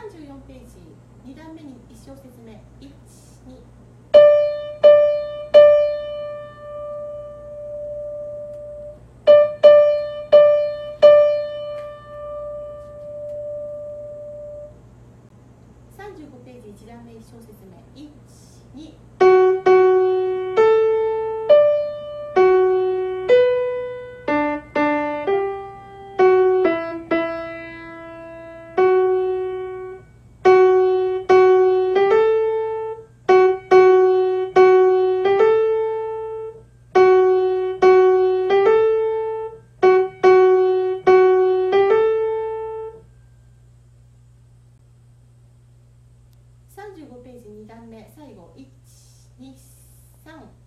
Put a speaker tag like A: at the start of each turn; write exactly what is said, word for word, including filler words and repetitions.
A: さんじゅうよんページに段目にいち小節目いち、にさんじゅうごページいち段目いち小節目いち、にさんじゅうごページに段目最後いち、に、さん